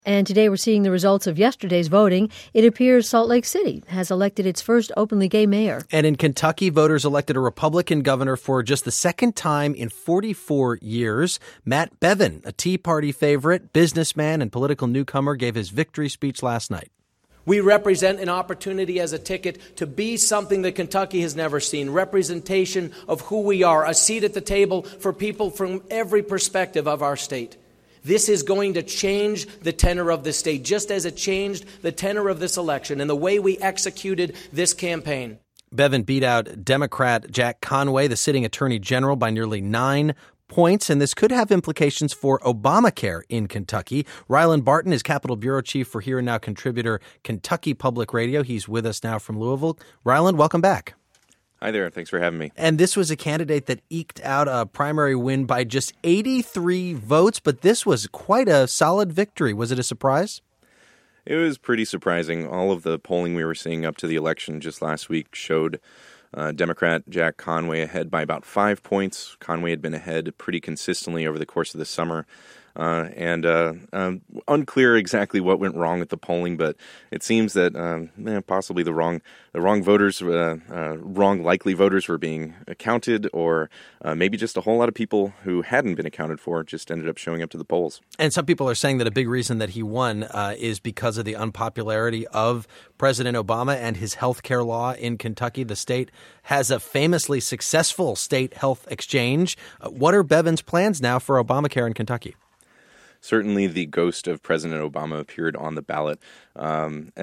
And today we're seeing the results of yesterday's voting. It appears Salt Lake City has elected its first openly gay mayor. And in Kentucky, voters elected a Republican governor for just the second time in 44 years. Matt Bevin, a Tea Party favorite, businessman, and political newcomer, gave his victory speech last night. We represent an opportunity as a ticket to be something that Kentucky has never seen, representation of who we are, a seat at the table for people from every perspective of our state. This is going to change the tenor of the state, just as it changed the tenor of this election and the way we executed this campaign. Bevin beat out Democrat Jack Conway, the sitting attorney general, by nearly 9 points, and this could have implications for Obamacare in Kentucky. Ryland Barton is Capitol Bureau Chief for Here and Now contributor, Kentucky Public Radio. He's with us now from Louisville. Ryland, welcome back. Hi there. Thanks for having me. And this was a candidate that eked out a primary win by just 83 votes, but this was quite a solid victory. Was it a surprise? It was pretty surprising. All of the polling we were seeing up to the election just last week showed Democrat Jack Conway ahead by about 5 points. Conway had been ahead pretty consistently over the course of the summer. Unclear exactly what went wrong with the polling, but it seems that possibly the wrong voters, wrong likely voters were being counted, or maybe just a whole lot of people who hadn't been accounted for just ended up showing up to the polls. And some people are saying that a big reason that he won is because of the unpopularity of President Obama and his health care law in Kentucky. The state has a famously successful state health exchange. What are Bevin's plans now for Obamacare in Kentucky? Certainly, the ghost of President Obama appeared on the ballot, and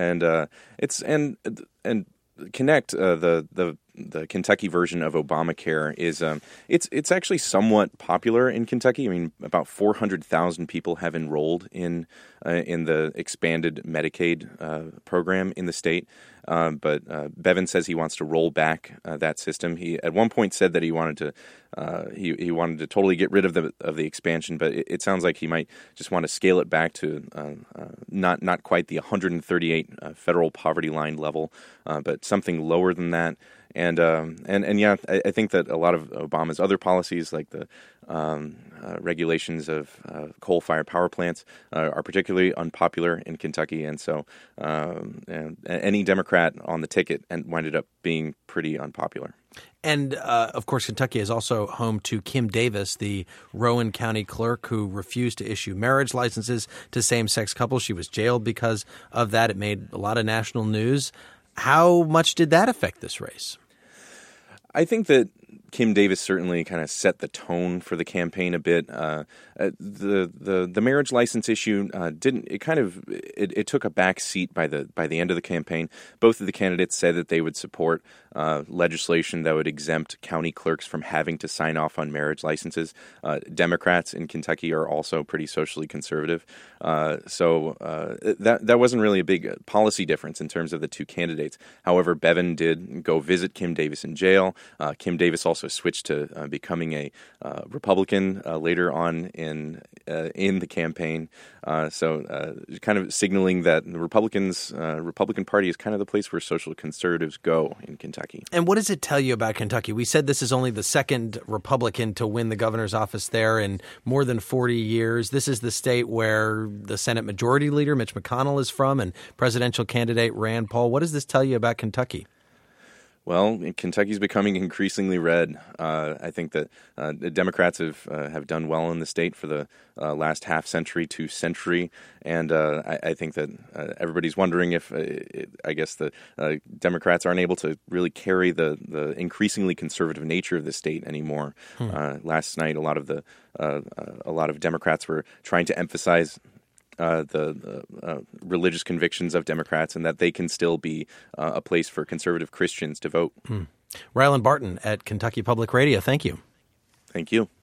Connect, the Kentucky version of Obamacare is it's actually somewhat popular in Kentucky. I mean, about 400,000 people have enrolled in the expanded Medicaid program in the state. But Bevin says he wants to roll back that system. He at one point said that he wanted to totally get rid of the expansion, but it sounds like he might just want to scale it back to not quite the 138 federal poverty line level, but something lower than that. And yeah, I think that a lot of Obama's other policies, like the regulations of coal-fired power plants, are particularly unpopular in Kentucky, and so any Democrat on the ticket ended up being pretty unpopular. And, of course, Kentucky is also home to Kim Davis, the Rowan County clerk who refused to issue marriage licenses to same-sex couples. She was jailed because of that. It made a lot of national news. How much did that affect this race? I think that Kim Davis certainly kind of set the tone for the campaign a bit. The marriage license issue it took a back seat by the end of the campaign. Both of the candidates said that they would support legislation that would exempt county clerks from having to sign off on marriage licenses. Democrats in Kentucky are also pretty socially conservative, so that wasn't really a big policy difference in terms of the two candidates. However, Bevin did go visit Kim Davis in jail. Kim Davis also switched to becoming a Republican later on in the campaign. So kind of signaling that the Republican Party is kind of the place where social conservatives go in Kentucky. And what does it tell you about Kentucky? We said this is only the second Republican to win the governor's office there in more than 40 years. This is the state where the Senate Majority Leader, Mitch McConnell, is from, and presidential candidate Rand Paul. What does this tell you about Kentucky? Well, Kentucky's becoming increasingly red. I think that the Democrats have done well in the state for the last half century to century, and I think that everybody's wondering if I guess the Democrats aren't able to really carry the increasingly conservative nature of the state anymore. Last night, a lot of Democrats were trying to emphasize the religious convictions of Democrats and that they can still be a place for conservative Christians to vote. Ryland Barton at Kentucky Public Radio. Thank you. Thank you.